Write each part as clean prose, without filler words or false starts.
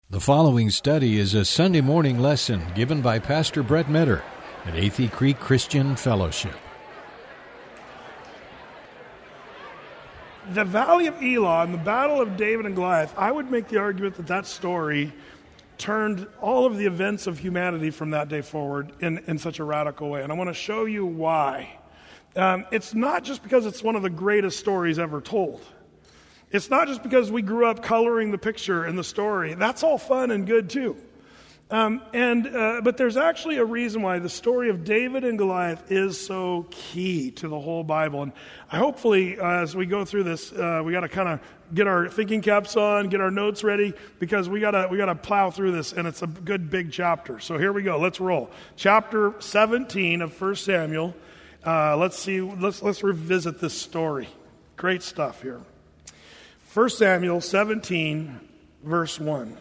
The following study is a Sunday morning lesson given by Pastor Brett Metter at Athey Creek Christian Fellowship. The Valley of Elah and the Battle of David and Goliath, I would make the argument that that story turned all of the events of humanity from that day forward in such a radical way. And I want to show you why. It's not just because it's one of the greatest stories ever told. It's not just because we grew up coloring the picture in the story. That's all fun and good too. But there's actually a reason why the story of David and Goliath is so key to the whole Bible. And hopefully, as we go through this, we got to kind of get our thinking caps on, get our notes ready, because we got to plow through this, and it's a good big chapter. So here we go. Let's roll. Chapter 17 of 1 Samuel. Let's revisit this story. Great stuff here. 1 Samuel 17, verse 1.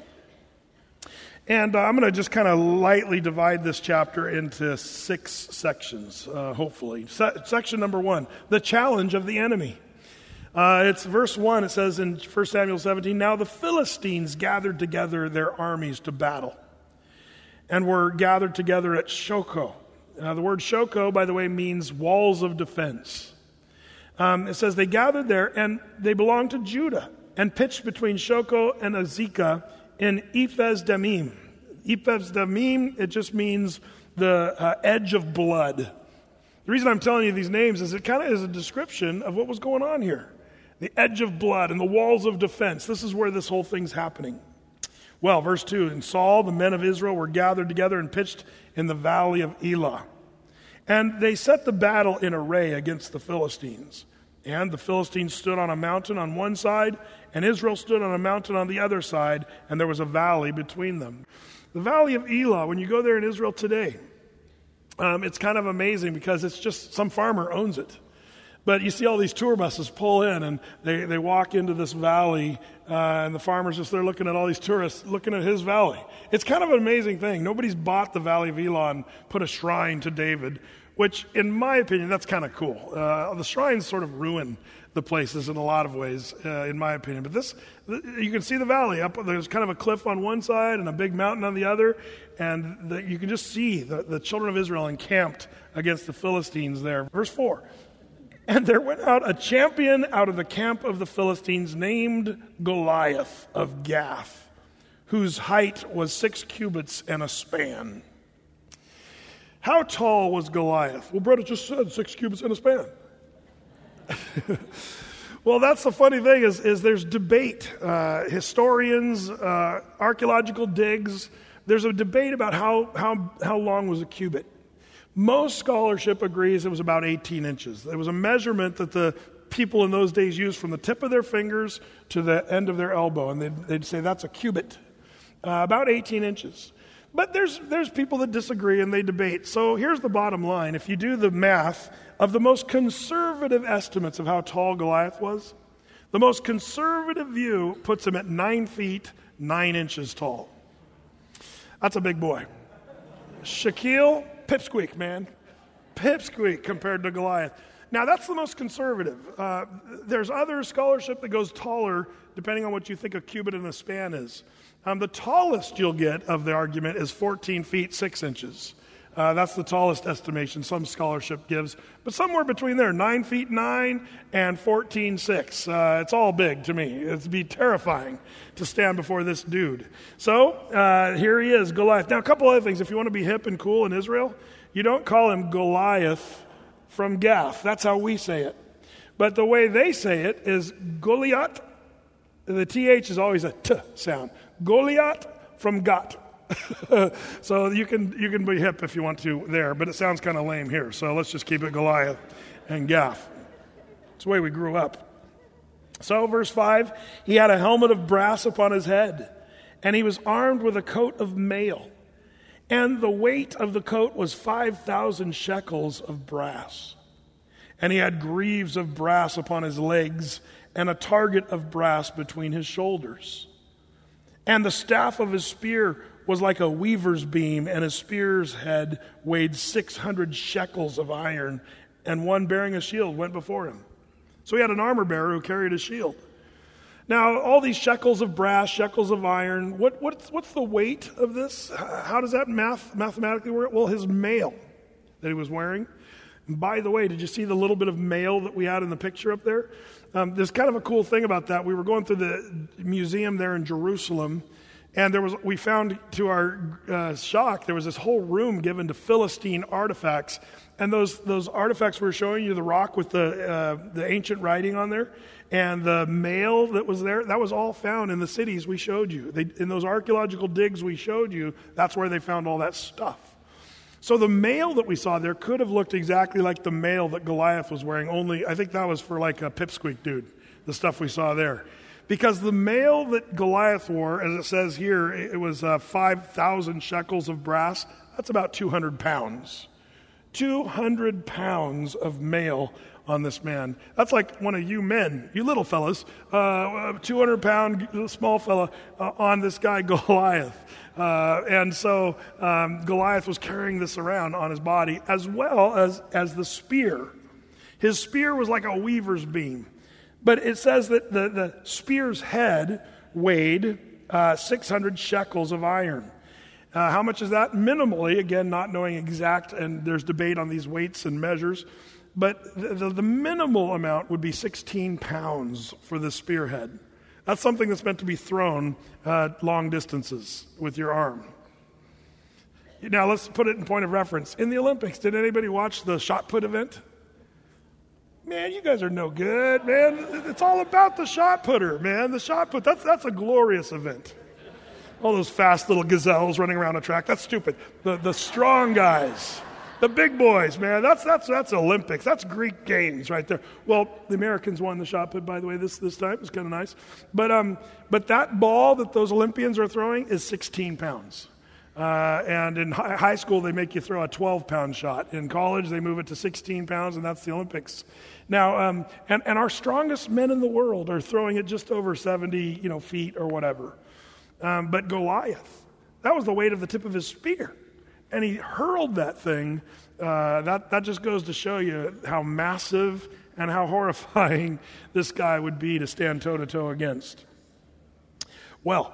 And I'm going to just kind of lightly divide this chapter into 6 sections, hopefully. Section number 1, the challenge of the enemy. It's verse 1, it says in 1 Samuel 17, "Now the Philistines gathered together their armies to battle, and were gathered together at Shochoh." The word Shochoh, by the way, means walls of defense. It says they gathered there, and they belonged to Judah, and pitched between Shochoh and Azekah in Ephes-Dammim. Ephes-Dammim, it just means the edge of blood. The reason I'm telling you these names is it kind of is a description of what was going on here. The edge of blood and the walls of defense. This is where this whole thing's happening. Well, verse 2, "And Saul, the men of Israel, were gathered together and pitched in the valley of Elah. And they set the battle in array against the Philistines. And the Philistines stood on a mountain on one side, and Israel stood on a mountain on the other side, and there was a valley between them." The valley of Elah, when you go there in Israel today, it's kind of amazing because it's just some farmer owns it. But you see all these tour buses pull in, and they walk into this valley, and the farmer's just there looking at all these tourists, looking at his valley. It's kind of an amazing thing. Nobody's bought the valley of Elah and put a shrine to David, which, in my opinion, that's kind of cool. The shrines sort of ruin the places in a lot of ways, in my opinion. But this, you can see the valley. There's kind of a cliff on one side and a big mountain on the other, and you can just see the children of Israel encamped against the Philistines there. Verse 4, "And there went out a champion out of the camp of the Philistines named Goliath of Gath, whose height was 6 cubits and a span." How tall was Goliath? Well, Brett just said 6 cubits and a span. Well, that's the funny thing is there's debate. Historians, archaeological digs, there's a debate about how long was a cubit. Most scholarship agrees it was about 18 inches. It was a measurement that the people in those days used from the tip of their fingers to the end of their elbow, and they'd say that's a cubit, about 18 inches. But there's people that disagree and they debate. So here's the bottom line. If you do the math of the most conservative estimates of how tall Goliath was, the most conservative view puts him at 9 feet, 9 inches tall. That's a big boy. Shaquille, pipsqueak, man. Pipsqueak compared to Goliath. Now, that's the most conservative. There's other scholarship that goes taller, depending on what you think a cubit and a span is. The tallest you'll get of the argument is 14 feet, 6 inches. That's the tallest estimation some scholarship gives. But somewhere between there, 9 feet 9 and 14, 6. It's all big to me. It'd be terrifying to stand before this dude. So here he is, Goliath. Now, a couple other things. If you want to be hip and cool in Israel, you don't call him Goliath from Gath. That's how we say it. But the way they say it is Goliath. The TH is always a T sound. Goliath from Gat. So you can be hip if you want to there, but it sounds kind of lame here. So let's just keep it Goliath and Gath. It's the way we grew up. So verse 5, "He had a helmet of brass upon his head, and he was armed with a coat of mail. And the weight of the coat was 5,000 shekels of brass. And he had greaves of brass upon his legs, and a target of brass between his shoulders. And the staff of his spear was like a weaver's beam, and his spear's head weighed 600 shekels of iron, and one bearing a shield went before him." So he had an armor bearer who carried a shield. Now, all these shekels of brass, shekels of iron, what's the weight of this? How does that mathematically work? Well, his mail that he was wearing. And by the way, did you see the little bit of mail that we had in the picture up there? There's kind of a cool thing about that. We were going through the museum there in Jerusalem, and we found, to our shock, there was this whole room given to Philistine artifacts. And those artifacts we were showing you, the rock with the ancient writing on there, and the mail that was there, that was all found in the cities we showed you. In those archaeological digs we showed you, that's where they found all that stuff. So the mail that we saw there could have looked exactly like the mail that Goliath was wearing, only I think that was for like a pipsqueak dude, the stuff we saw there. Because the mail that Goliath wore, as it says here, it was 5,000 shekels of brass. That's about 200 pounds. 200 pounds of mail on this man. That's like one of you men, you little fellas, 200-pound small fella on this guy Goliath. And so Goliath was carrying this around on his body, as well as the spear. His spear was like a weaver's beam. But it says that the spear's head weighed 600 shekels of iron. How much is that? Minimally, again, not knowing exact, and there's debate on these weights and measures, but the minimal amount would be 16 pounds for the spearhead. That's something that's meant to be thrown long distances with your arm. Now, let's put it in point of reference. In the Olympics, did anybody watch the shot put event? Man, you guys are no good, man. It's all about the shot putter, man. The shot put, that's a glorious event. All those fast little gazelles running around a track, that's stupid. The strong guys, the big boys, man, that's Olympics. That's Greek games right there. Well, the Americans won the shot put, by the way, this time. It was kind of nice. But that ball that those Olympians are throwing is 16 pounds. And in high school, they make you throw a 12-pound shot. In college, they move it to 16 pounds, and that's the Olympics. Now, and our strongest men in the world are throwing it just over 70, feet or whatever. But Goliath, that was the weight of the tip of his spear. And he hurled that thing. That just goes to show you how massive and how horrifying this guy would be to stand toe-to-toe against. Well,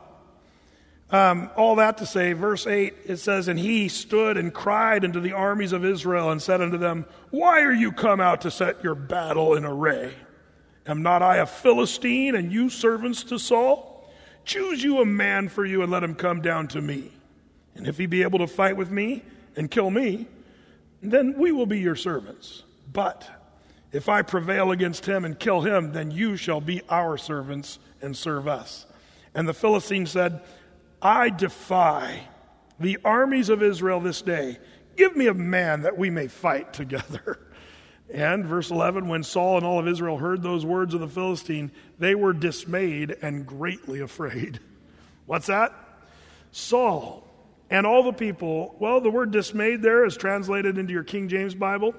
all that to say, verse 8, it says, "And he stood and cried unto the armies of Israel and said unto them, Why are you come out to set your battle in array? Am not I a Philistine, and you servants to Saul? Choose you a man for you, and let him come down to me. And if he be able to fight with me and kill me, then we will be your servants. But if I prevail against him and kill him, then you shall be our servants and serve us." And the Philistine said, "I defy the armies of Israel this day. Give me a man that we may fight together." And verse 11, when Saul and all of Israel heard those words of the Philistine, they were dismayed and greatly afraid. What's that? Saul and all the people, well, the word dismayed there is translated into your King James Bible.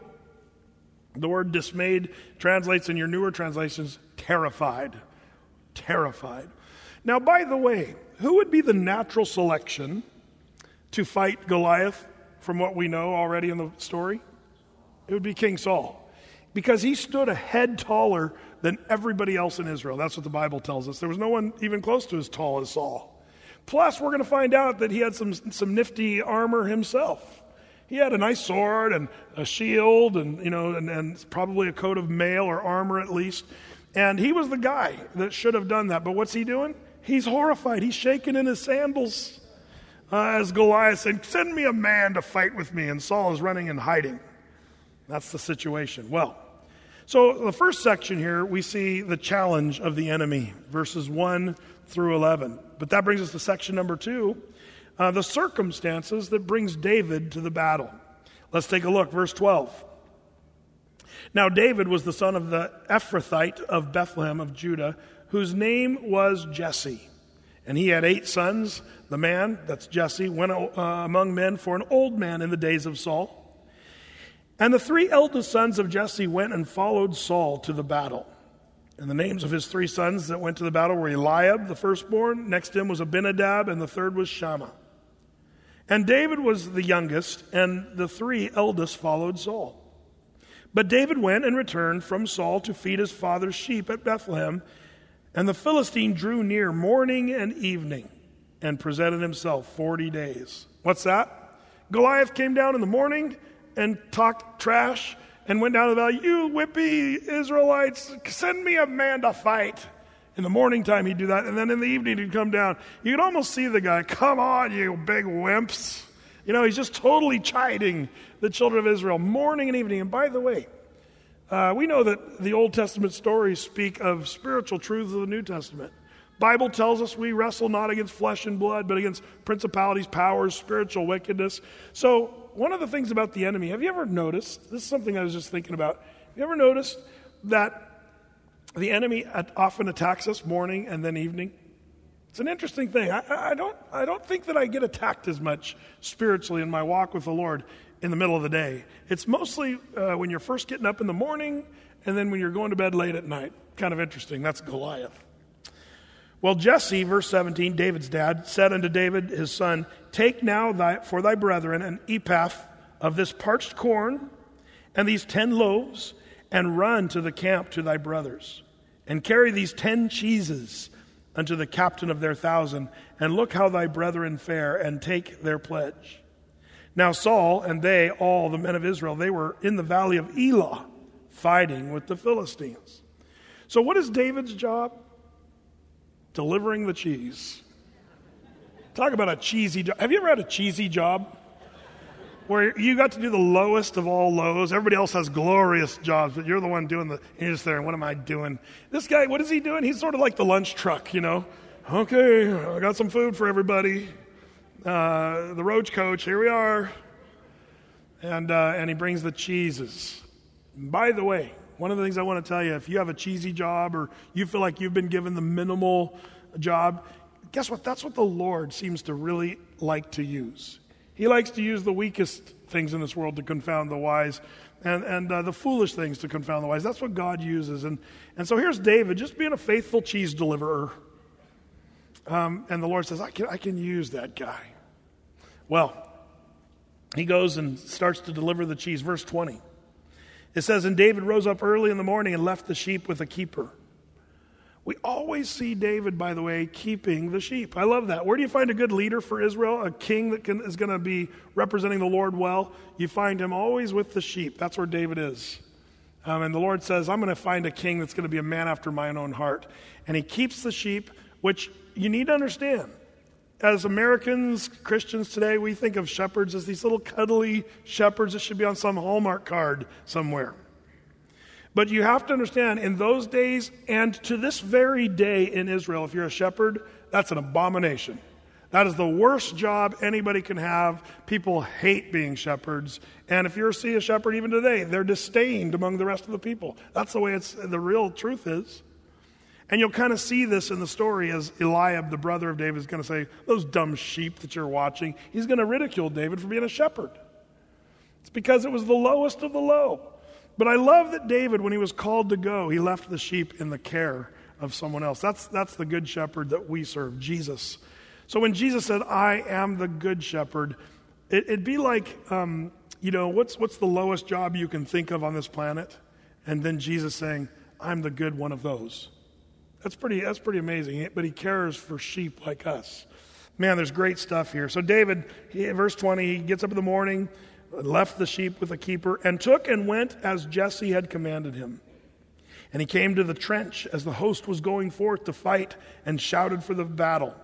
The word dismayed translates in your newer translations, terrified. Terrified. Now, by the way, who would be the natural selection to fight Goliath from what we know already in the story? It would be King Saul, because he stood a head taller than everybody else in Israel. That's what the Bible tells us. There was no one even close to as tall as Saul. Plus, we're going to find out that he had some nifty armor himself. He had a nice sword and a shield and probably a coat of mail or armor at least. And he was the guy that should have done that. But what's he doing? He's horrified. He's shaking in his sandals as Goliath said, "Send me a man to fight with me." And Saul is running and hiding. That's the situation. Well, so the first section here, we see the challenge of the enemy, verses 1 through 11. But that brings us to section number 2, the circumstances that brings David to the battle. Let's take a look, verse 12. "Now David was the son of the Ephrathite of Bethlehem of Judah, whose name was Jesse. And he had 8 sons. The man," that's Jesse, "went among men for an old man in the days of Saul. And the 3 eldest sons of Jesse went and followed Saul to the battle. And the names of his 3 sons that went to the battle were Eliab, the firstborn. Next to him was Abinadab, and the third was Shammah. And David was the youngest, and the 3 eldest followed Saul. But David went and returned from Saul to feed his father's sheep at Bethlehem. And the Philistine drew near morning and evening and presented himself 40 days. What's that? Goliath came down in the morning and talked trash and went down to the valley. You whippy Israelites, send me a man to fight. In the morning time he'd do that, and then in the evening he'd come down. You could almost see the guy, come on, you big wimps. You know, he's just totally chiding the children of Israel morning and evening. And by the way, we know that the Old Testament stories speak of spiritual truths of the New Testament. Bible tells us we wrestle not against flesh and blood, but against principalities, powers, spiritual wickedness. So one of the things about the enemy, have you ever noticed, this is something I was just thinking about, have you ever noticed that the enemy often attacks us morning and then evening? It's an interesting thing. I don't think that I get attacked as much spiritually in my walk with the Lord in the middle of the day. It's mostly when you're first getting up in the morning and then when you're going to bed late at night. Kind of interesting. That's Goliath. Well, Jesse, verse 17, David's dad, said unto David his son, take now for thy brethren an ephah of this parched corn and these 10 loaves, and run to the camp to thy brothers, and carry these 10 cheeses unto the captain of their 1,000, and look how thy brethren fare, and take their pledge. Now Saul and they, all the men of Israel, they were in the valley of Elah, fighting with the Philistines. So what is David's job? Delivering the cheese. Talk about a cheesy job. Have you ever had a cheesy job? Where you got to do the lowest of all lows. Everybody else has glorious jobs, but you're the one doing you're just there, what am I doing? This guy, what is he doing? He's sort of like the lunch truck, you know. Okay, I got some food for everybody. The roach coach, here we are. And he brings the cheeses. By the way, one of the things I want to tell you, if you have a cheesy job or you feel like you've been given the minimal job, guess what? That's what the Lord seems to really like to use. He likes to use the weakest things in this world to confound the wise and the foolish things to confound the wise. That's what God uses. And so here's David just being a faithful cheese deliverer. And the Lord says, I can use that guy. Well, he goes and starts to deliver the cheese. Verse 20. It says, and David rose up early in the morning and left the sheep with a keeper. We always see David, by the way, keeping the sheep. I love that. Where do you find a good leader for Israel? A king that is going to be representing the Lord well? You find him always with the sheep. That's where David is. And the Lord says, I'm going to find a king that's going to be a man after mine own heart. And he keeps the sheep, which you need to understand. As Americans, Christians today, we think of shepherds as these little cuddly shepherds that should be on some Hallmark card somewhere. But you have to understand, in those days and to this very day in Israel, if you're a shepherd, that's an abomination. That is the worst job anybody can have. People hate being shepherds. And if you see a shepherd even today, they're disdained among the rest of the people. That's the way the real truth is. And you'll kind of see this in the story as Eliab, the brother of David, is going to say, those dumb sheep that you're watching. He's going to ridicule David for being a shepherd. It's because it was the lowest of the low. But I love that David, when he was called to go, he left the sheep in the care of someone else. That's the good shepherd that we serve, Jesus. So when Jesus said, I am the good shepherd, it'd be like, what's the lowest job you can think of on this planet? And then Jesus saying, I'm the good one of those. That's pretty amazing. But he cares for sheep like us. Man, there's great stuff here. So David, verse 20, he gets up in the morning, left the sheep with a keeper, and took and went as Jesse had commanded him. And he came to the trench as the host was going forth to fight and shouted for the battle.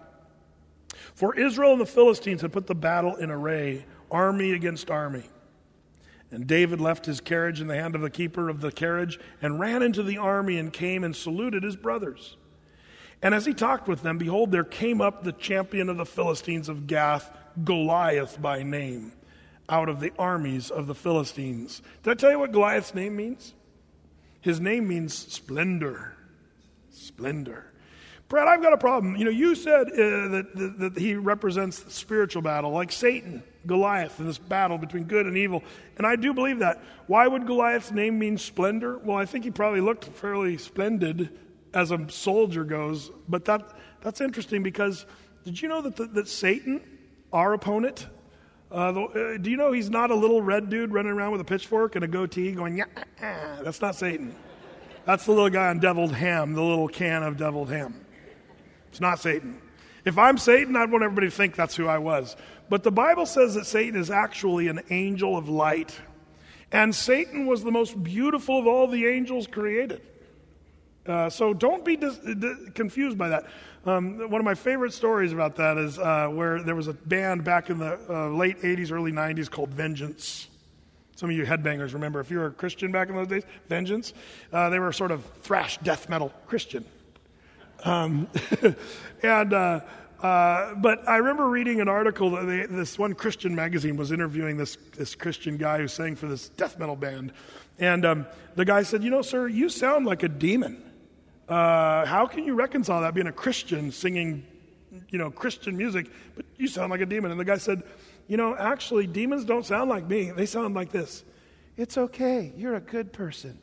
For Israel and the Philistines had put the battle in array, army against army. And David left his carriage in the hand of the keeper of the carriage and ran into the army and came and saluted his brothers. And as he talked with them, behold, there came up the champion of the Philistines of Gath, Goliath by name, out of the armies of the Philistines. Did I tell you what Goliath's name means? His name means splendor. Splendor. Brad, I've got a problem. You said that he represents the spiritual battle, like Satan, Goliath, in this battle between good and evil. And I do believe that. Why would Goliath's name mean splendor? Well, I think he probably looked fairly splendid as a soldier goes. But that's interesting because did you know that Satan, our opponent, do you know he's not a little red dude running around with a pitchfork and a goatee going, yeah, that's not Satan. That's the little guy on deviled ham, the little can of deviled ham. It's not Satan. If I'm Satan, I'd want everybody to think that's who I was. But the Bible says that Satan is actually an angel of light. And Satan was the most beautiful of all the angels created. So don't be confused by that. One of my favorite stories about that is where there was a band back in the late 80s, early 90s called Vengeance. Some of you headbangers remember, if you were a Christian back in those days, Vengeance. They were sort of thrash death metal Christian. But I remember reading an article that this one Christian magazine was interviewing this Christian guy who sang for this death metal band. And the guy said, sir, you sound like a demon. How can you reconcile that, being a Christian singing, Christian music, but you sound like a demon? And the guy said, actually, demons don't sound like me. They sound like this. It's okay. You're a good person.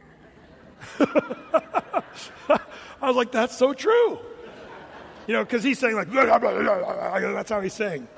I was like, that's so true. Because he's saying like, blah, blah, blah, blah. That's how he's saying.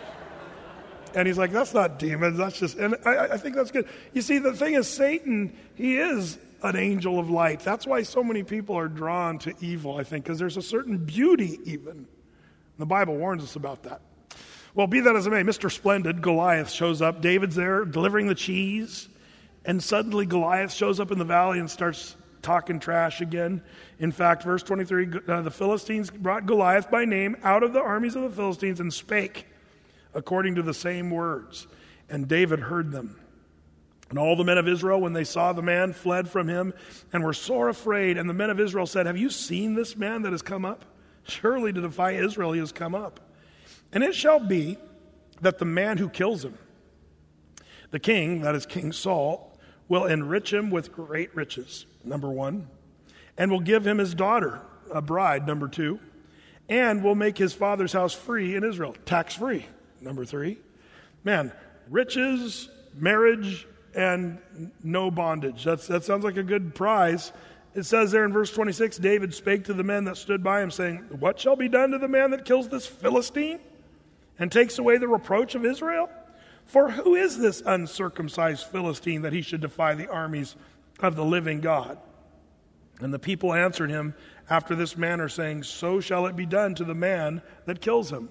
And he's like, that's not demons. That's just, and I think that's good. You see, the thing is, Satan, he is an angel of light. That's why so many people are drawn to evil, I think, because there's a certain beauty even. The Bible warns us about that. Well, be that as it may, Mr. Splendid, Goliath, shows up. David's there delivering the cheese. And suddenly Goliath shows up in the valley and starts talking trash again. In fact, verse 23, the Philistines brought Goliath by name out of the armies of the Philistines and spake according to the same words. And David heard them. And all the men of Israel, when they saw the man, fled from him and were sore afraid. And the men of Israel said, have you seen this man that has come up? Surely to defy Israel he has come up. And it shall be that the man who kills him, the king, that is King Saul, will enrich him with great riches, number one, and will give him his daughter, a bride, number two, and will make his father's house free in Israel, tax-free, number three. Man, riches, marriage, and no bondage. That sounds like a good prize. It says there in verse 26, David spake to the men that stood by him, saying, what shall be done to the man that kills this Philistine and takes away the reproach of Israel? For who is this uncircumcised Philistine that he should defy the armies of the living God? And the people answered him after this manner, saying, so shall it be done to the man that kills him.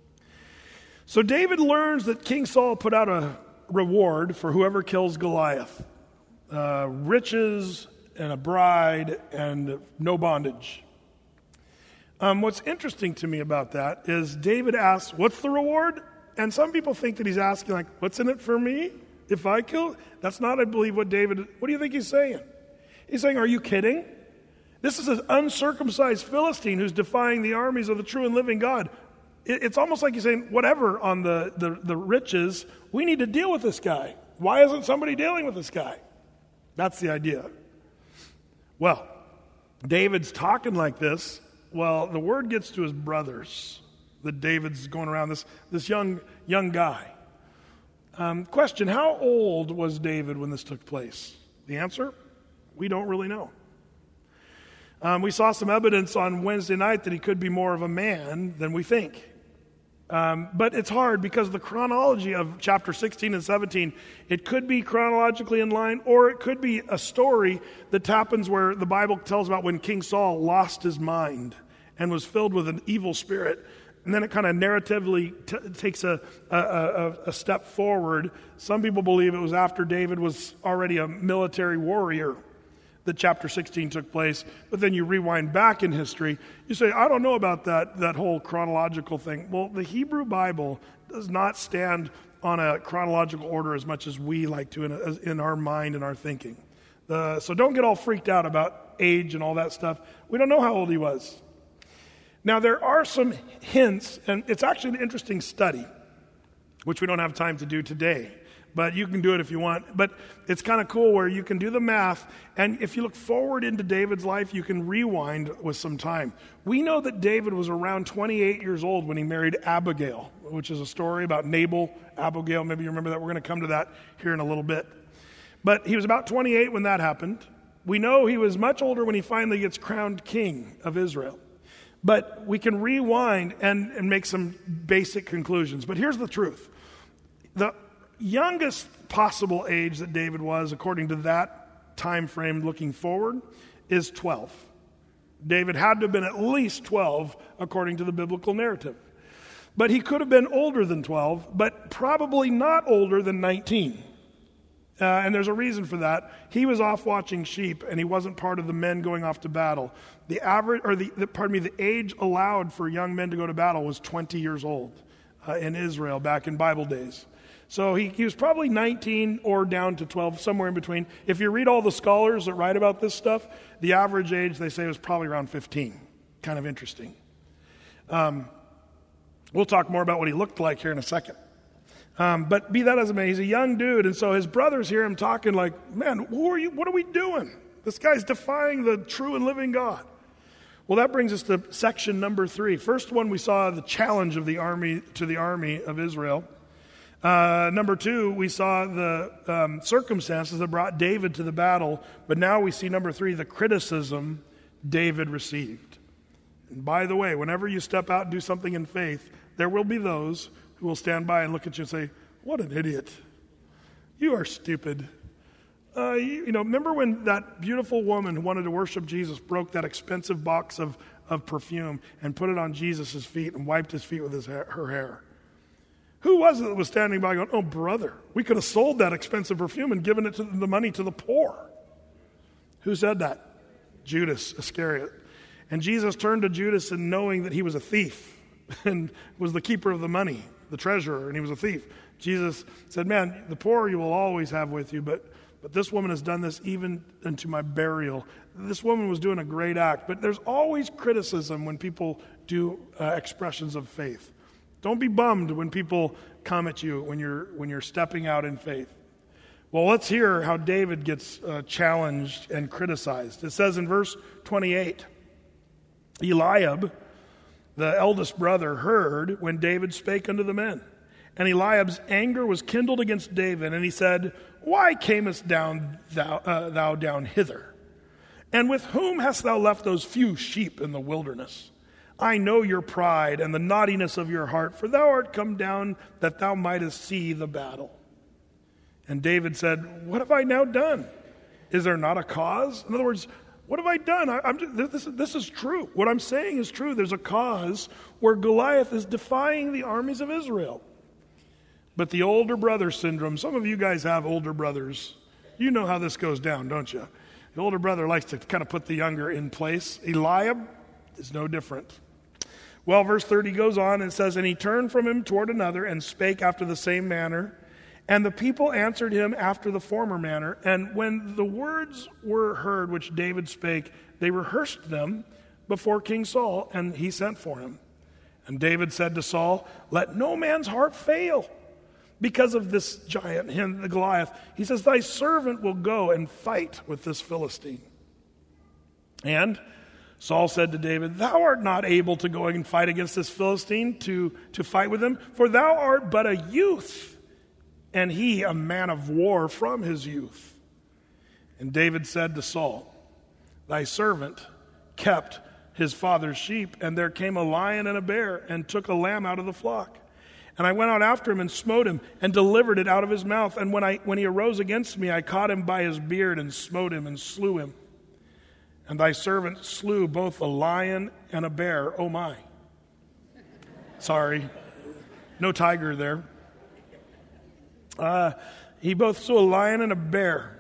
So David learns that King Saul put out a reward for whoever kills Goliath. Riches and a bride and no bondage. What's interesting to me about that is David asks, what's the reward? And some people think that he's asking, like, what's in it for me if I kill? That's not, I believe, what do you think he's saying? He's saying, are you kidding? This is an uncircumcised Philistine who's defying the armies of the true and living God. It's almost like he's saying, whatever on the riches, we need to deal with this guy. Why isn't somebody dealing with this guy? That's the idea. Well, David's talking like this. Well, the word gets to his brothers that David's going around, this young guy. Question, how old was David when this took place? The answer, we don't really know. We saw some evidence on Wednesday night that he could be more of a man than we think. But it's hard because the chronology of chapter 16 and 17, it could be chronologically in line, or it could be a story that happens where the Bible tells about when King Saul lost his mind and was filled with an evil spirit. And then it kind of narratively takes a step forward. Some people believe it was after David was already a military warrior that chapter 16 took place. But then you rewind back in history. You say, I don't know about that whole chronological thing. Well, the Hebrew Bible does not stand on a chronological order as much as we like to in our mind and our thinking. So don't get all freaked out about age and all that stuff. We don't know how old he was. Now, there are some hints, and it's actually an interesting study, which we don't have time to do today, but you can do it if you want. But it's kind of cool where you can do the math, and if you look forward into David's life, you can rewind with some time. We know that David was around 28 years old when he married Abigail, which is a story about Nabal, Abigail. Maybe you remember that. We're going to come to that here in a little bit. But he was about 28 when that happened. We know he was much older when he finally gets crowned king of Israel. But we can rewind and make some basic conclusions. But here's the truth. The youngest possible age that David was, according to that time frame looking forward, is 12. David had to have been at least 12 according to the biblical narrative. But he could have been older than 12, but probably not older than 19. And there's a reason for that. He was off watching sheep, and he wasn't part of the men going off to battle. The age allowed for young men to go to battle was 20 years old in Israel back in Bible days. So he was probably 19 or down to 12, somewhere in between. If you read all the scholars that write about this stuff, the average age, they say, was probably around 15. Kind of interesting. We'll talk more about what he looked like here in a second. But be that as it may, he's a young dude, and so his brothers hear him talking like, man, who are you? What are we doing? This guy's defying the true and living God. Well, that brings us to section number 3. First one, we saw the challenge of the army to the army of Israel. Number 2, we saw the circumstances that brought David to the battle. But now we see number 3, the criticism David received. And by the way, whenever you step out and do something in faith, there will be those who will stand by and look at you and say, what an idiot. You are stupid. Remember when that beautiful woman who wanted to worship Jesus broke that expensive box of perfume and put it on Jesus' feet and wiped his feet with her hair? Who was it that was standing by going, oh, brother, we could have sold that expensive perfume and given it the money to the poor? Who said that? Judas Iscariot. And Jesus turned to Judas, and knowing that he was a thief and was the keeper of the money, the treasurer, and he was a thief, Jesus said, man, the poor you will always have with you, but this woman has done this even unto my burial. This woman was doing a great act, but there's always criticism when people do expressions of faith. Don't be bummed when people come at you when you're stepping out in faith. Well, let's hear how David gets challenged and criticized. It says in verse 28, Eliab, the eldest brother, heard when David spake unto the men. And Eliab's anger was kindled against David, and he said, why camest down thou down hither? And with whom hast thou left those few sheep in the wilderness? I know your pride and the naughtiness of your heart, for thou art come down that thou mightest see the battle. And David said, what have I now done? Is there not a cause? In other words, what have I done? This is true. What I'm saying is true. There's a cause where Goliath is defying the armies of Israel. But the older brother syndrome, some of you guys have older brothers. You know how this goes down, don't you? The older brother likes to kind of put the younger in place. Eliab is no different. Well, verse 30 goes on and says, and he turned from him toward another and spake after the same manner. And the people answered him after the former manner. And when the words were heard which David spake, they rehearsed them before King Saul, and he sent for him. And David said to Saul, let no man's heart fail because of this giant, him, the Goliath. He says, thy servant will go and fight with this Philistine. And Saul said to David, thou art not able to go and fight against this Philistine to fight with him, for thou art but a youth, and he a man of war from his youth. And David said to Saul, thy servant kept his father's sheep, and there came a lion and a bear, and took a lamb out of the flock. And I went out after him and smote him, and delivered it out of his mouth. And when he arose against me, I caught him by his beard, and smote him, and slew him. And thy servant slew both a lion and a bear. Oh my. Sorry. No tiger there. He both slew a lion and a bear.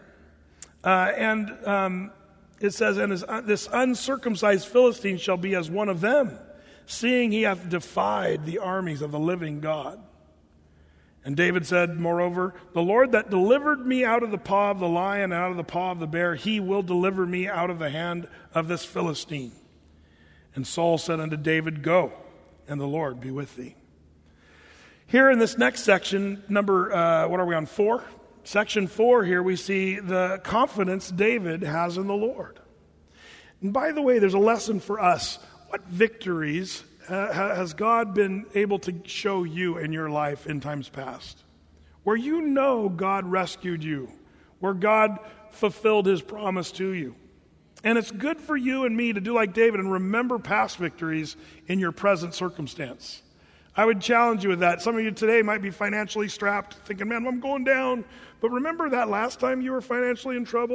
It says, and this uncircumcised Philistine shall be as one of them, seeing he hath defied the armies of the living God. And David said, moreover, the Lord that delivered me out of the paw of the lion and out of the paw of the bear, he will deliver me out of the hand of this Philistine. And Saul said unto David, go, and the Lord be with thee. Here in this next section, number, what are we on, 4? Section 4 here, we see the confidence David has in the Lord. And by the way, there's a lesson for us. What victories has God been able to show you in your life in times past? Where you know God rescued you, where God fulfilled his promise to you. And it's good for you and me to do like David and remember past victories in your present circumstance. I would challenge you with that. Some of you today might be financially strapped, thinking, man, I'm going down. But remember that last time you were financially in trouble?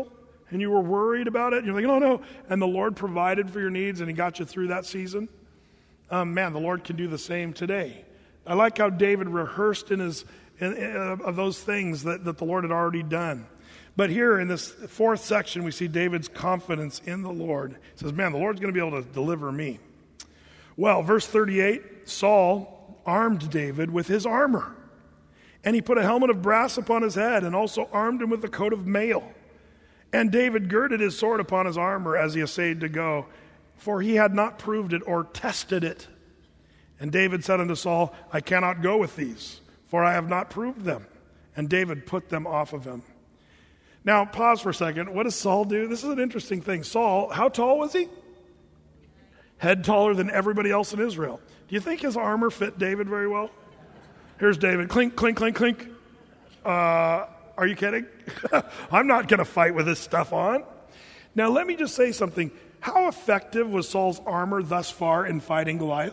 and you were worried about it, and you're like, oh no, and the Lord provided for your needs and he got you through that season? Man, the Lord can do the same today. I like how David rehearsed of those things that the Lord had already done. But here in this fourth section, we see David's confidence in the Lord. He says, man, the Lord's going to be able to deliver me. Well, verse 38, Saul armed David with his armor. And he put a helmet of brass upon his head and also armed him with a coat of mail. And David girded his sword upon his armor as he essayed to go, for he had not proved it or tested it. And David said unto Saul, I cannot go with these, for I have not proved them. And David put them off of him. Now, pause for a second. What does Saul do? This is an interesting thing. Saul, how tall was he? Head taller than everybody else in Israel. Do you think his armor fit David very well? Here's David. Clink, clink, clink, clink. Are you kidding? I'm not going to fight with this stuff on. Now, let me just say something. How effective was Saul's armor thus far in fighting Goliath?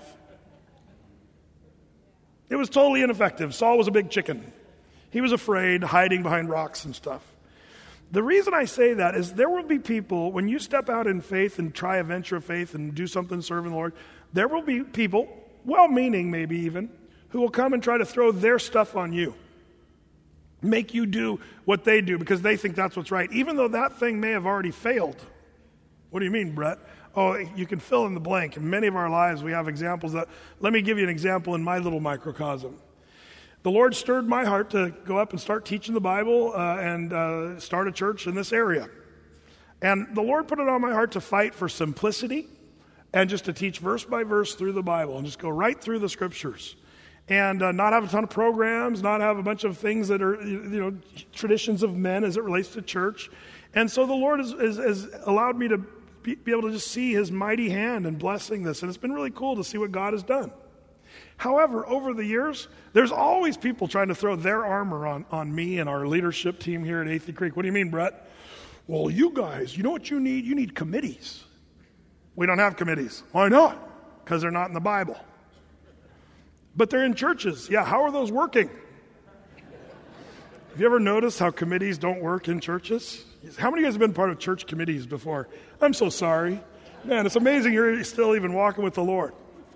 It was totally ineffective. Saul was a big chicken. He was afraid, hiding behind rocks and stuff. The reason I say that is there will be people, when you step out in faith and try a venture of faith and do something serving the Lord, there will be people, well-meaning maybe even, who will come and try to throw their stuff on you. Make you do what they do because they think that's what's right, even though that thing may have already failed. What do you mean, Brett? Oh, you can fill in the blank. In many of our lives, we have examples that, let me give you an example in my little microcosm. The Lord stirred my heart to go up and start teaching the Bible and start a church in this area. And the Lord put it on my heart to fight for simplicity and just to teach verse by verse through the Bible and just go right through the scriptures. And not have a ton of programs, not have a bunch of things that are, traditions of men as it relates to church. And so the Lord has allowed me to be able to just see his mighty hand in blessing this. And it's been really cool to see what God has done. However, over the years, there's always people trying to throw their armor on me and our leadership team here at Athey Creek. What do you mean, Brett? Well, you guys, you know what you need? You need committees. We don't have committees. Why not? Because they're not in the Bible. But they're in churches. Yeah, how are those working? Have you ever noticed how committees don't work in churches? How many of you guys have been part of church committees before? I'm so sorry. Man, it's amazing you're still even walking with the Lord.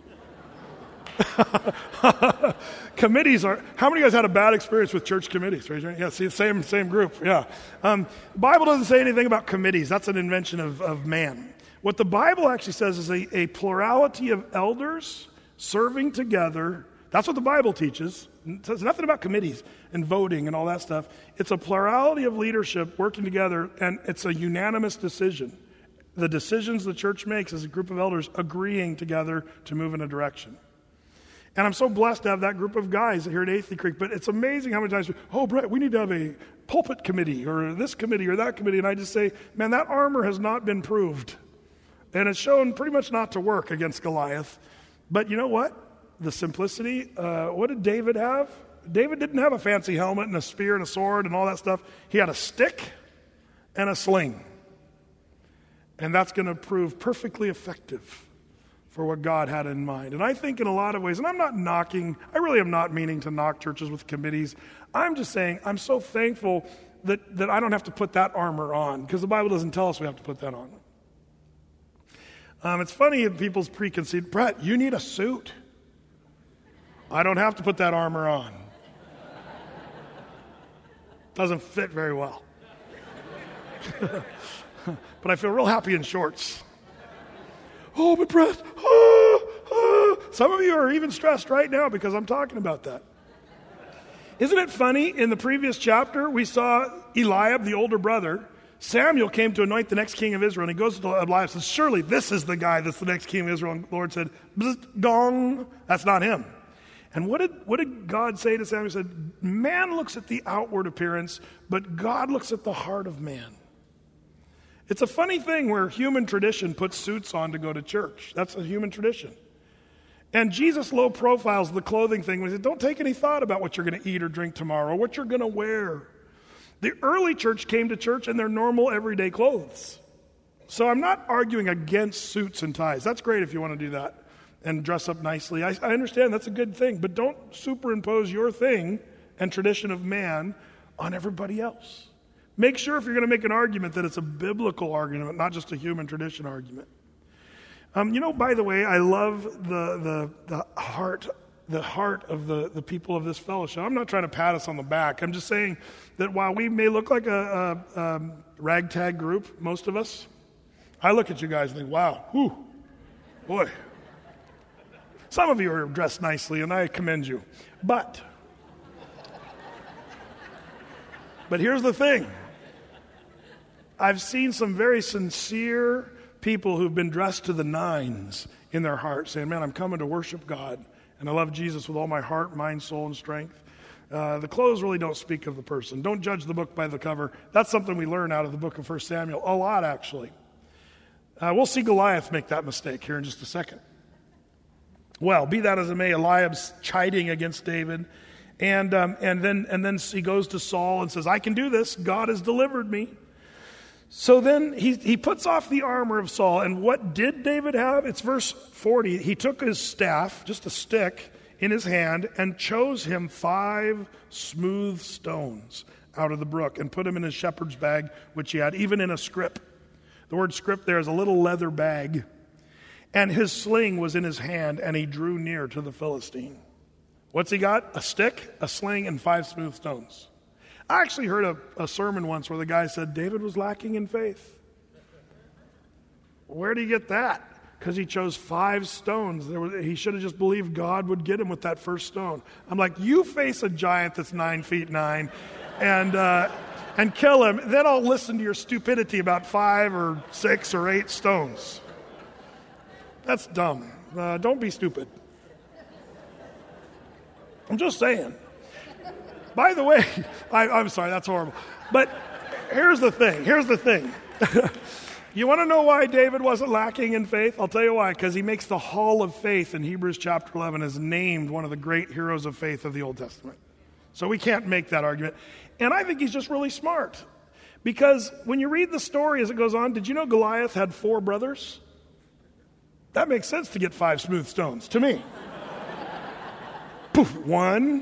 Committees are, how many of you guys had a bad experience with church committees? Raise your hand. Yeah, see, same group, yeah. The Bible doesn't say anything about committees. That's an invention of man. What the Bible actually says is a plurality of elders serving together. That's what the Bible teaches. It says nothing about committees and voting and all that stuff. It's a plurality of leadership working together, and it's a unanimous decision. The decisions the church makes is a group of elders agreeing together to move in a direction. And I'm so blessed to have that group of guys here at Athey Creek. But it's amazing how many times, Brett, we need to have a pulpit committee or this committee or that committee. And I just say, man, that armor has not been proved. And it's shown pretty much not to work against Goliath. But you know what? The simplicity, what did David have? David didn't have a fancy helmet and a spear and a sword and all that stuff. He had a stick and a sling. And that's going to prove perfectly effective for what God had in mind. And I think in a lot of ways, and I'm not knocking, I really am not meaning to knock churches with committees. I'm just saying I'm so thankful that I don't have to put that armor on, because the Bible doesn't tell us we have to put that on. It's funny in people's preconceived, Brett, you need a suit. I don't have to put that armor on. Doesn't fit very well. But I feel real happy in shorts. Oh, but Brett, some of you are even stressed right now because I'm talking about that. Isn't it funny? In the previous chapter, we saw Eliab, the older brother. Samuel came to anoint the next king of Israel, and he goes to Eliab and says, surely this is the guy that's the next king of Israel. And the Lord said, gong, that's not him. And what did God say to Samuel? He said, man looks at the outward appearance, but God looks at the heart of man. It's a funny thing where human tradition puts suits on to go to church. That's a human tradition. And Jesus low profiles the clothing thing when he said, don't take any thought about what you're going to eat or drink tomorrow, or what you're going to wear. The early church came to church in their normal everyday clothes. So I'm not arguing against suits and ties. That's great if you want to do that and dress up nicely. I understand that's a good thing, but don't superimpose your thing and tradition of man on everybody else. Make sure if you're going to make an argument that it's a biblical argument, not just a human tradition argument. By the way, I love the heart of the people of this fellowship. I'm not trying to pat us on the back. I'm just saying that while we may look like a ragtag group, most of us, I look at you guys and think, wow, whew, boy. Some of you are dressed nicely, and I commend you. But here's the thing. I've seen some very sincere people who've been dressed to the nines in their heart, saying, man, I'm coming to worship God, and I love Jesus with all my heart, mind, soul, and strength. The clothes really don't speak of the person. Don't judge the book by the cover. That's something we learn out of the book of 1 Samuel, a lot actually. We'll see Goliath make that mistake here in just a second. Well, be that as it may, Eliab's chiding against David, and then he goes to Saul and says, I can do this. God has delivered me. So then he puts off the armor of Saul, and what did David have? It's verse 40. He took his staff, just a stick, in his hand, and chose him 5 smooth stones out of the brook, and put them in his shepherd's bag, which he had, even in a scrip. The word scrip there is a little leather bag. And his sling was in his hand, and he drew near to the Philistine. What's he got? A stick, a sling, and 5 smooth stones. I actually heard a sermon once where the guy said David was lacking in faith. Where did he get that? Because he chose 5 stones. He should have just believed God would get him with that first stone. I'm like, you face a giant that's 9 feet 9 and kill him. Then I'll listen to your stupidity about 5 or 6 or 8 stones. That's dumb. Don't be stupid. I'm just saying. By the way, I'm sorry, that's horrible. But here's the thing. You want to know why David wasn't lacking in faith? I'll tell you why. Because he makes the hall of faith in Hebrews chapter 11 is named one of the great heroes of faith of the Old Testament. So we can't make that argument. And I think he's just really smart. Because when you read the story as it goes on, did you know Goliath had 4 brothers? That makes sense to get 5 smooth stones, to me. Poof, 1,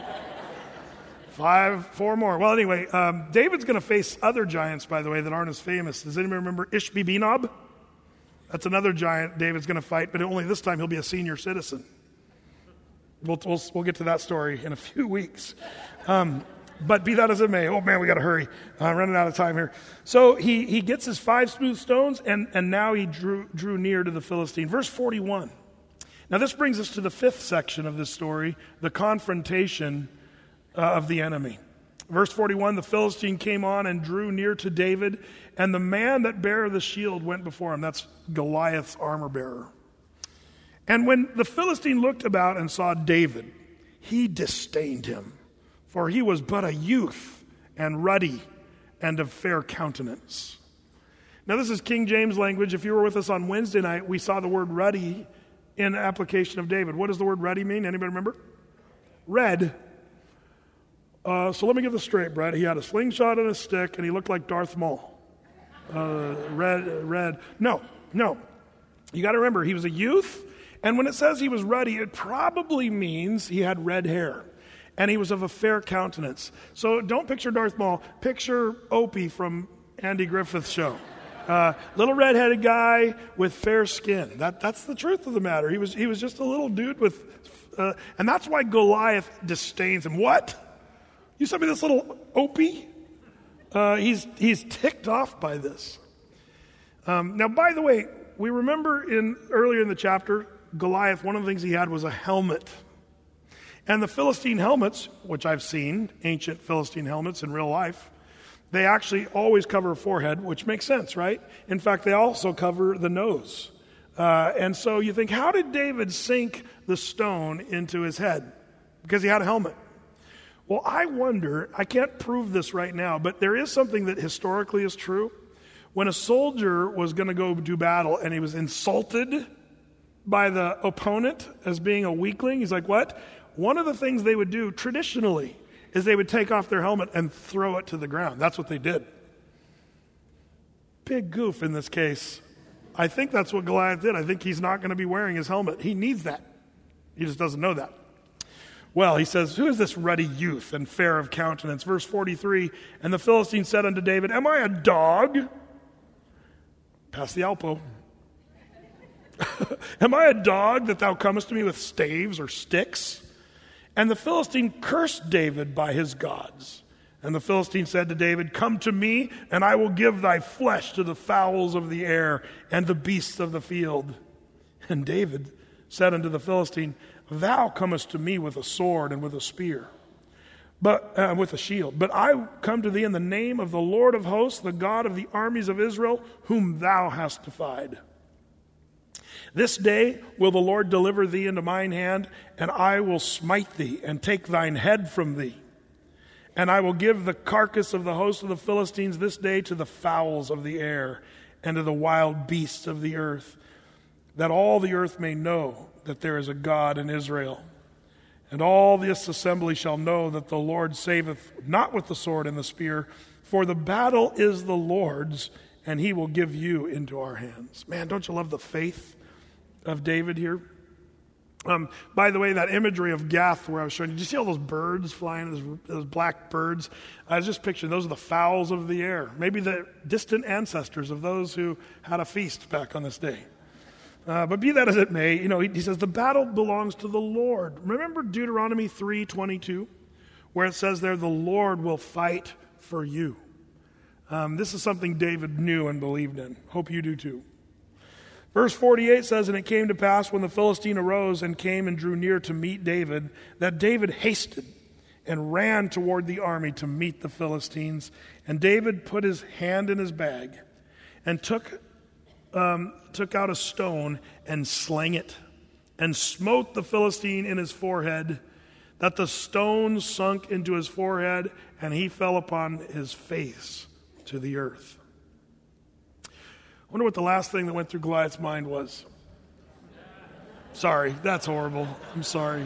5, 4 more. Well, anyway, David's going to face other giants, by the way, that aren't as famous. Does anybody remember Ishbi-Benob? That's another giant David's going to fight, but only this time he'll be a senior citizen. We'll get to that story in a few weeks. But be that as it may, oh man, we got to hurry. I'm running out of time here. So he gets his 5 smooth stones, and now he drew near to the Philistine. Verse 41. Now this brings us to the 5th section of this story, the confrontation of the enemy. Verse 41, the Philistine came on and drew near to David, and the man that bare the shield went before him. That's Goliath's armor bearer. And when the Philistine looked about and saw David, he disdained him, for he was but a youth and ruddy and of fair countenance. Now this is King James language. If you were with us on Wednesday night, we saw the word ruddy in application of David. What does the word ruddy mean? Anybody remember? Red. So let me get this straight, Brad. He had a slingshot and a stick, and he looked like Darth Maul. Red. No. You got to remember, he was a youth, and when it says he was ruddy, it probably means he had red hair, and he was of a fair countenance. So don't picture Darth Maul. Picture Opie from Andy Griffith's show. Little redheaded guy with fair skin. That's the truth of the matter. He was just a little dude with, and that's why Goliath disdains him. What? You sent me this little Opie? He's ticked off by this. Now, by the way, we remember earlier in the chapter, Goliath, one of the things he had was a helmet. And the Philistine helmets, which I've seen, ancient Philistine helmets in real life, they actually always cover a forehead, which makes sense, right? In fact, they also cover the nose. And so you think, how did David sink the stone into his head? Because he had a helmet. Well, I wonder, I can't prove this right now, but there is something that historically is true. When a soldier was going to go do battle and he was insulted by the opponent as being a weakling, he's like, what? One of the things they would do traditionally is they would take off their helmet and throw it to the ground. That's what they did. Big goof in this case. I think that's what Goliath did. I think he's not going to be wearing his helmet. He needs that. He just doesn't know that. Well, he says, who is this ruddy youth and fair of countenance? Verse 43, and the Philistine said unto David, am I a dog? Pass the Alpo. Am I a dog that thou comest to me with staves or sticks? And the Philistine cursed David by his gods. And the Philistine said to David, come to me, and I will give thy flesh to the fowls of the air and the beasts of the field. And David said unto the Philistine, thou comest to me with a sword and with a spear, but with a shield. But I come to thee in the name of the Lord of hosts, the God of the armies of Israel, whom thou hast defied. This day will the Lord deliver thee into mine hand, and I will smite thee and take thine head from thee. And I will give the carcass of the host of the Philistines this day to the fowls of the air and to the wild beasts of the earth, that all the earth may know that there is a God in Israel. And all this assembly shall know that the Lord saveth not with the sword and the spear, for the battle is the Lord's, and he will give you into our hands. Man, don't you love the faith of David here? By the way, that imagery of Gath where I was showing you, did you see all those birds flying, those black birds? I was just picturing those are the fowls of the air, maybe the distant ancestors of those who had a feast back on this day. But be that as it may, he says the battle belongs to the Lord. Remember Deuteronomy 3:22, where it says there, the Lord will fight for you. This is something David knew and believed in. Hope you do too. Verse 48 says, and it came to pass when the Philistine arose and came and drew near to meet David, that David hasted and ran toward the army to meet the Philistines. And David put his hand in his bag and took out a stone and slang it, and smote the Philistine in his forehead, that the stone sunk into his forehead, and he fell upon his face to the earth. I wonder what the last thing that went through Goliath's mind was. Sorry, that's horrible. I'm sorry.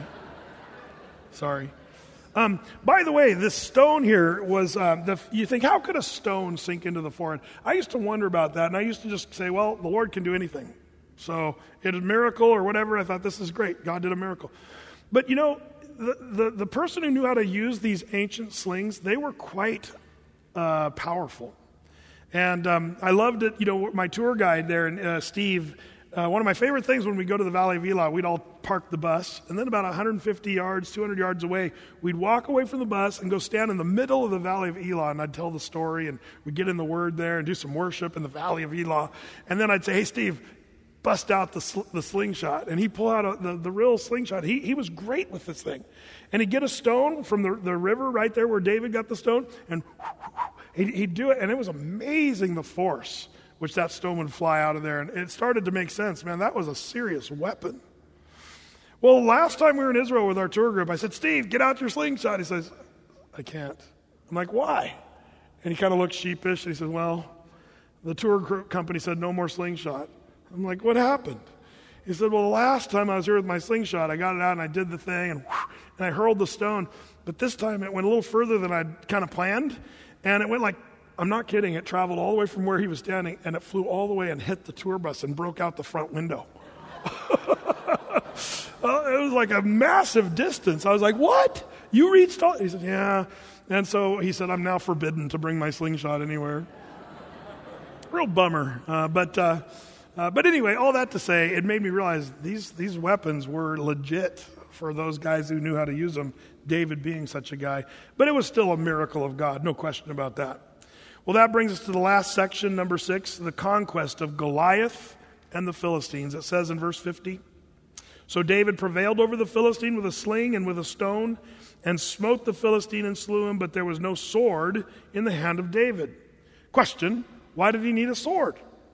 By the way, this stone here was, you think, how could a stone sink into the forehead? I used to wonder about that, and I used to just say, well, the Lord can do anything. So it is a miracle or whatever. I thought, this is great. God did a miracle. But, the person who knew how to use these ancient slings, they were quite powerful. And I loved it. My tour guide there, and Steve, one of my favorite things when we go to the Valley of Elah, we'd all park the bus, and then about 150 yards, 200 yards away, we'd walk away from the bus and go stand in the middle of the Valley of Elah, and I'd tell the story, and we'd get in the Word there and do some worship in the Valley of Elah. And then I'd say, hey, Steve, bust out the slingshot. And he'd pull out the real slingshot. He was great with this thing. And he'd get a stone from the river right there where David got the stone, and he'd do it, and it was amazing the force which that stone would fly out of there. And it started to make sense. Man, that was a serious weapon. Well, last time we were in Israel with our tour group, I said, Steve, get out your slingshot. He says, I can't. I'm like, why? And he kind of looked sheepish, and he said, well, the tour group company said no more slingshot. I'm like, what happened? He said, well, the last time I was here with my slingshot, I got it out and I did the thing, and I hurled the stone. But this time it went a little further than I'd kind of planned, and it went like, I'm not kidding, it traveled all the way from where he was standing, and it flew all the way and hit the tour bus and broke out the front window. It was like a massive distance. I was like, what? You reached all? He said, yeah. And so he said, I'm now forbidden to bring my slingshot anywhere. Real bummer. But anyway, all that to say, it made me realize these weapons were legit for those guys who knew how to use them, David being such a guy. But it was still a miracle of God, no question about that. Well, that brings us to the last section, number 6, the conquest of Goliath and the Philistines. It says in verse 50, so David prevailed over the Philistine with a sling and with a stone, and smote the Philistine and slew him, but there was no sword in the hand of David. Question, why did he need a sword?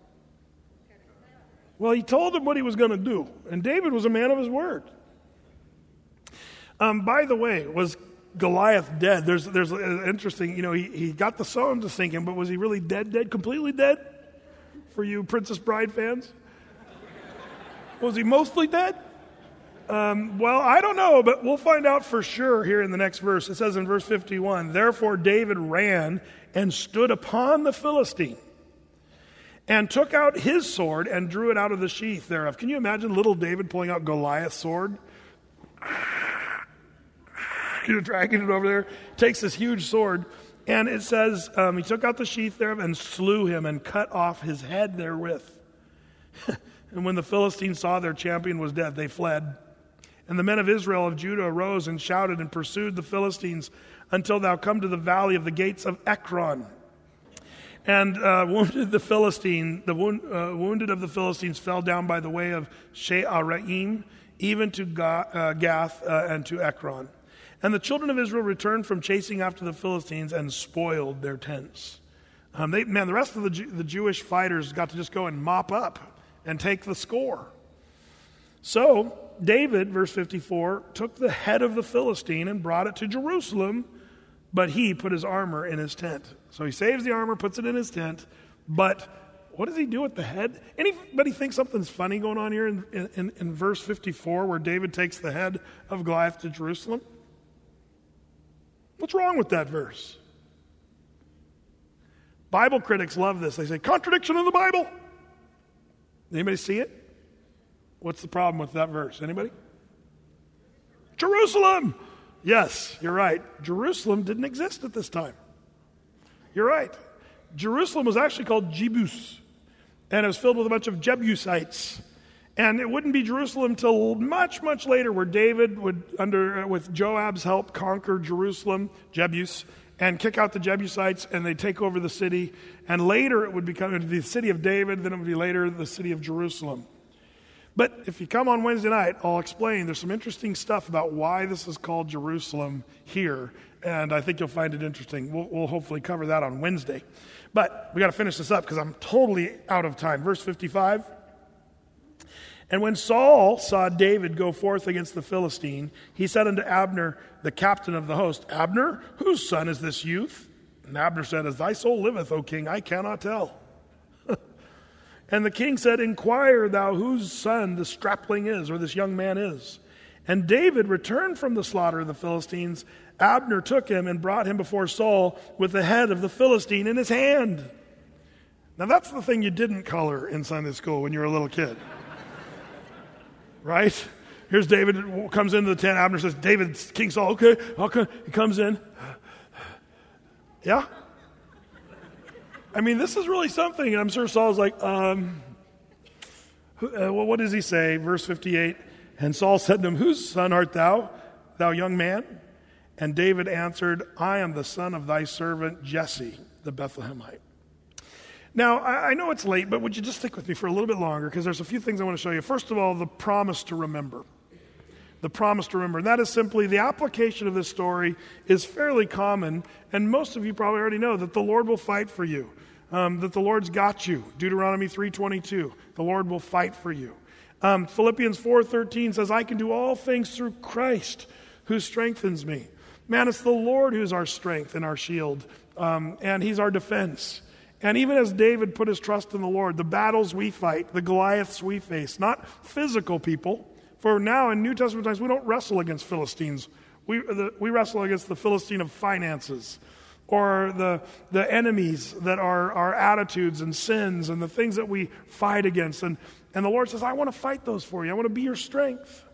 Well, he told him what he was going to do, and David was a man of his word. By the way, was Goliath dead? There's interesting, he got the stone to sink him, but was he really dead, completely dead? For you Princess Bride fans? Was he mostly dead? Well, I don't know, but we'll find out for sure here in the next verse. It says in verse 51, therefore David ran and stood upon the Philistine, and took out his sword and drew it out of the sheath thereof. Can you imagine little David pulling out Goliath's sword? dragging it over there, takes this huge sword, and it says he took out the sheath thereof and slew him and cut off his head therewith. And when the Philistines saw their champion was dead, they fled. And the men of Israel of Judah arose and shouted and pursued the Philistines until thou come to the valley of the gates of Ekron. And wounded of the Philistines fell down by the way of She'araim, even to Gath and to Ekron. And the children of Israel returned from chasing after the Philistines and spoiled their tents. The rest of the Jewish fighters got to just go and mop up and take the score. So David, verse 54, took the head of the Philistine and brought it to Jerusalem, but he put his armor in his tent. So he saves the armor, puts it in his tent, but what does he do with the head? Anybody think something's funny going on here in verse 54 where David takes the head of Goliath to Jerusalem? What's wrong with that verse? Bible critics love this. They say, contradiction in the Bible. Anybody see it? What's the problem with that verse? Anybody? Jerusalem! Yes, you're right. Jerusalem didn't exist at this time. You're right. Jerusalem was actually called Jebus, and it was filled with a bunch of Jebusites. And it wouldn't be Jerusalem till much, much later, where David would, with Joab's help, conquer Jerusalem, Jebus, and kick out the Jebusites, and they'd take over the city. And later it would become the city of David, then it would be later the city of Jerusalem. But if you come on Wednesday night, I'll explain. There's some interesting stuff about why this is called Jerusalem here, and I think you'll find it interesting. We'll hopefully cover that on Wednesday. But we got to finish this up because I'm totally out of time. Verse 55. And when Saul saw David go forth against the Philistine, he said unto Abner, the captain of the host, Abner, whose son is this youth? And Abner said, as thy soul liveth, O king, I cannot tell. And the king said, inquire thou whose son the strapling is, or this young man is. And David returned from the slaughter of the Philistines. Abner took him and brought him before Saul with the head of the Philistine in his hand. Now that's the thing you didn't color in Sunday school when you were a little kid. Right? Here's David, comes into the tent. Abner says, David, King Saul, okay, okay. He comes in. Yeah? I mean, this is really something. And I'm sure Saul's like, what does he say? Verse 58, and Saul said to him, whose son art thou, thou young man? And David answered, I am the son of thy servant Jesse, the Bethlehemite. Now, I know it's late, but would you just stick with me for a little bit longer? Because there's a few things I want to show you. First of all, the promise to remember. The promise to remember. And that is simply the application of this story is fairly common, and most of you probably already know that the Lord will fight for you, that the Lord's got you. Deuteronomy 3:22, the Lord will fight for you. Philippians 4:13 says, I can do all things through Christ who strengthens me. Man, it's the Lord who's our strength and our shield, and he's our defense. And even as David put his trust in the Lord, the battles we fight, the Goliaths we face, not physical people. For now in New Testament times, we don't wrestle against Philistines. We wrestle against the Philistine of finances, or the enemies that are our attitudes and sins and the things that we fight against. And the Lord says, I want to fight those for you. I want to be your strength.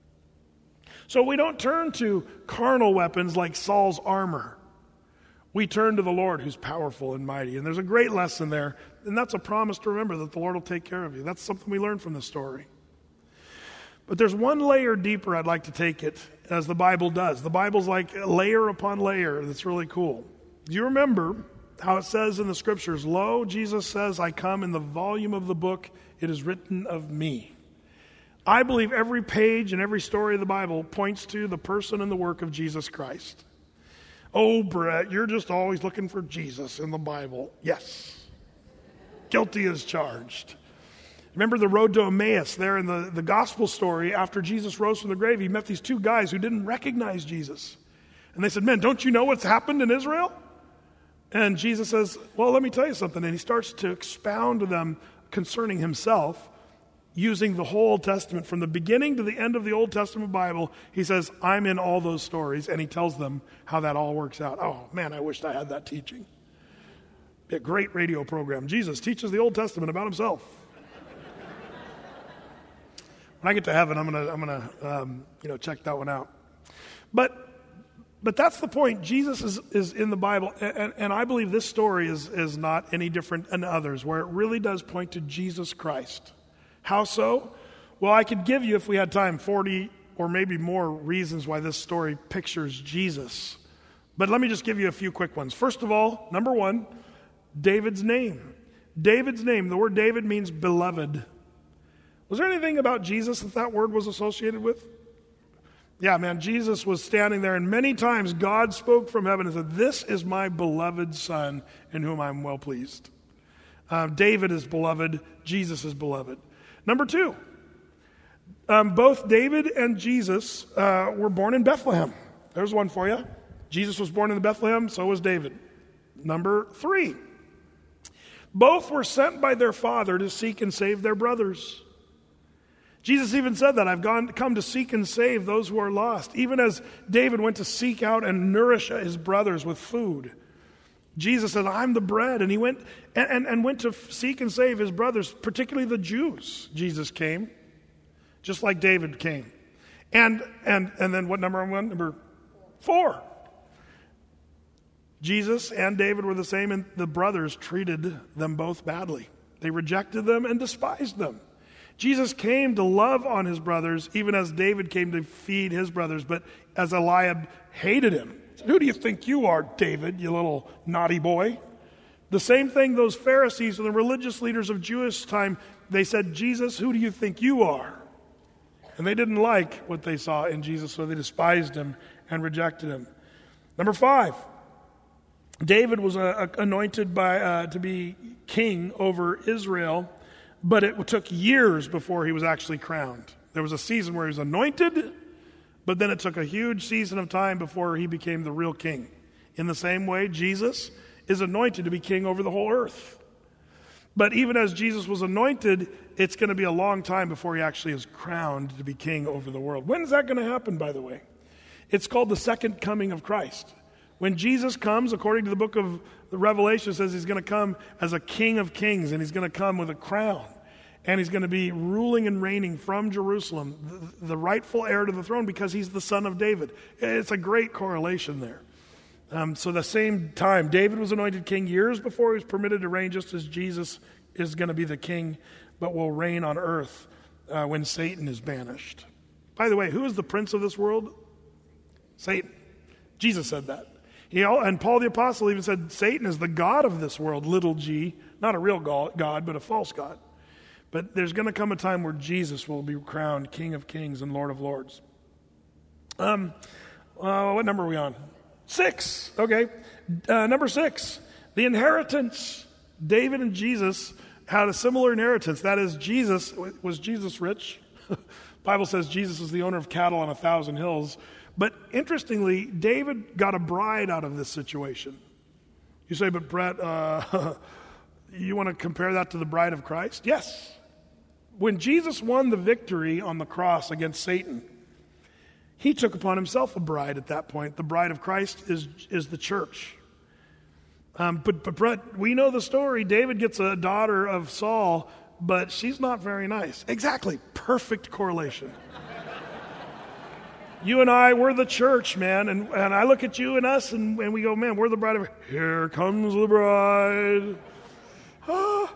So we don't turn to carnal weapons like Saul's armor. We turn to the Lord who's powerful and mighty. And there's a great lesson there. And that's a promise to remember that the Lord will take care of you. That's something we learn from this story. But there's one layer deeper I'd like to take it, as the Bible does. The Bible's like layer upon layer. That's really cool. Do you remember how it says in the scriptures, lo, Jesus says, I come in the volume of the book, it is written of me. I believe every page and every story of the Bible points to the person and the work of Jesus Christ. Oh, Brett, you're just always looking for Jesus in the Bible. Yes. Guilty as charged. Remember the road to Emmaus there in the gospel story. After Jesus rose from the grave, he met these two guys who didn't recognize Jesus. And they said, man, don't you know what's happened in Israel? And Jesus says, well, let me tell you something. And he starts to expound to them concerning himself, using the whole Old Testament. From the beginning to the end of the Old Testament Bible, he says, I'm in all those stories. And he tells them how that all works out. Oh, man, I wished I had that teaching. A great radio program. Jesus teaches the Old Testament about himself. When I get to heaven, I'm gonna check that one out. But But that's the point. Jesus is in the Bible, and I believe this story is not any different than others, where it really does point to Jesus Christ. How so? Well, I could give you, if we had time, 40 or maybe more reasons why this story pictures Jesus. But let me just give you a few quick ones. First of all, number one, David's name. David's name, the word David means beloved. Was there anything about Jesus that word was associated with? Yeah, man, Jesus was standing there, and many times God spoke from heaven and said, "This is my beloved Son in whom I'm well pleased." David is beloved. Jesus is beloved. Number two, both David and Jesus were born in Bethlehem. There's one for you. Jesus was born in Bethlehem, so was David. Number three, both were sent by their father to seek and save their brothers. Jesus even said that, "I've come to seek and save those who are lost." Even as David went to seek out and nourish his brothers with food, Jesus said, "I'm the bread." And he went and went to seek and save his brothers, particularly the Jews. Jesus came, just like David came. And then what number one? Number 4. Jesus and David were the same, and the brothers treated them both badly. They rejected them and despised them. Jesus came to love on his brothers, even as David came to feed his brothers, but as Eliab hated him. He said, "Who do you think you are, David, you little naughty boy?" The same thing those Pharisees and the religious leaders of Jewish time, they said, "Jesus, who do you think you are?" And they didn't like what they saw in Jesus, so they despised him and rejected him. Number 5, David was anointed to be king over Israel, but it took years before he was actually crowned. There was a season where he was anointed, but then it took a huge season of time before he became the real king. In the same way, Jesus is anointed to be king over the whole earth. But even as Jesus was anointed, it's going to be a long time before he actually is crowned to be king over the world. When is that going to happen, by the way? It's called the second coming of Christ. When Jesus comes, according to the book of the Revelation, it says he's going to come as a king of kings, and he's going to come with a crown. And he's going to be ruling and reigning from Jerusalem, the rightful heir to the throne, because he's the son of David. It's a great correlation there. So the same time, David was anointed king years before he was permitted to reign, just as Jesus is going to be the king, but will reign on earth when Satan is banished. By the way, who is the prince of this world? Satan. Jesus said that. And Paul the Apostle even said Satan is the god of this world, little g, not a real god, but a false god. But there's going to come a time where Jesus will be crowned King of Kings and Lord of Lords. What number are we on? 6. Okay. Number 6, the inheritance. David and Jesus had a similar inheritance. That is, was Jesus rich? Bible says Jesus is the owner of cattle on 1,000 hills. But interestingly, David got a bride out of this situation. You say, but Brett, you want to compare that to the bride of Christ? Yes. When Jesus won the victory on the cross against Satan, he took upon himself a bride at that point. The bride of Christ is the church. But Brett, we know the story. David gets a daughter of Saul, but she's not very nice. Exactly. Perfect correlation. You and I, we're the church, man. And I look at you and us, and we go, man, we're the bride of... Here comes the bride. Ah.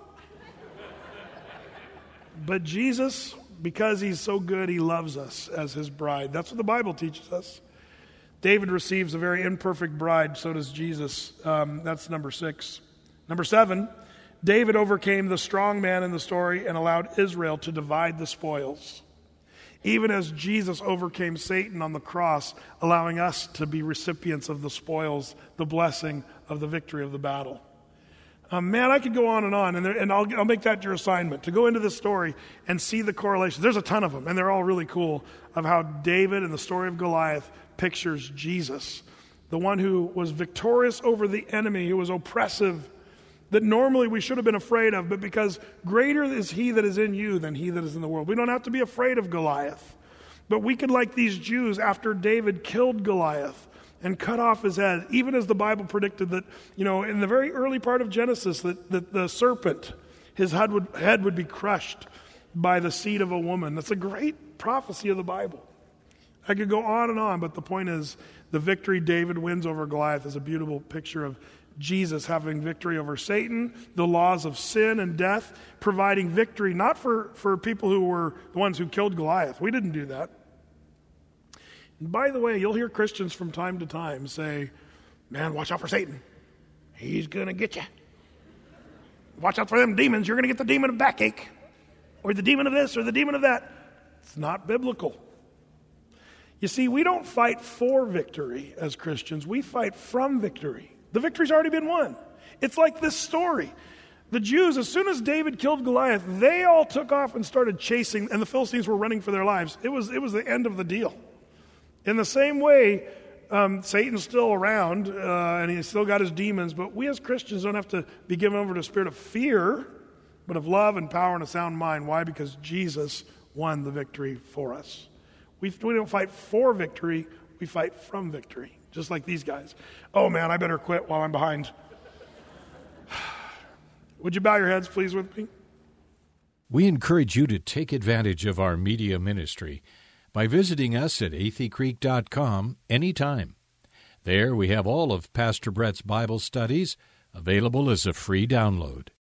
But Jesus, because he's so good, he loves us as his bride. That's what the Bible teaches us. David receives a very imperfect bride, so does Jesus. That's number 6. Number 7, David overcame the strong man in the story and allowed Israel to divide the spoils. Even as Jesus overcame Satan on the cross, allowing us to be recipients of the spoils, the blessing of the victory of the battle. Man, I could go on, and I'll make that your assignment, to go into this story and see the correlations. There's a ton of them, and they're all really cool, of how David and the story of Goliath pictures Jesus, the one who was victorious over the enemy, who was oppressive, that normally we should have been afraid of, but because greater is he that is in you than he that is in the world. We don't have to be afraid of Goliath. But we could, like these Jews, after David killed Goliath and cut off his head, even as the Bible predicted that, in the very early part of Genesis, that the serpent, his head would be crushed by the seed of a woman. That's a great prophecy of the Bible. I could go on, but the point is the victory David wins over Goliath is a beautiful picture of Jesus having victory over Satan, the laws of sin and death, providing victory not for people who were the ones who killed Goliath. We didn't do that. And by the way, you'll hear Christians from time to time say, man, watch out for Satan. He's going to get you. Watch out for them demons. You're going to get the demon of backache or the demon of this or the demon of that. It's not biblical. You see, we don't fight for victory as Christians. We fight from victory. The victory's already been won. It's like this story. The Jews, as soon as David killed Goliath, they all took off and started chasing, and the Philistines were running for their lives. It was the end of the deal. In the same way, Satan's still around, and he's still got his demons, but we as Christians don't have to be given over to a spirit of fear, but of love and power and a sound mind. Why? Because Jesus won the victory for us. We don't fight for victory, we fight from victory. Just like these guys. Oh man, I better quit while I'm behind. Would you bow your heads, please, with me? We encourage you to take advantage of our media ministry by visiting us at atheycreek.com anytime. There we have all of Pastor Brett's Bible studies available as a free download.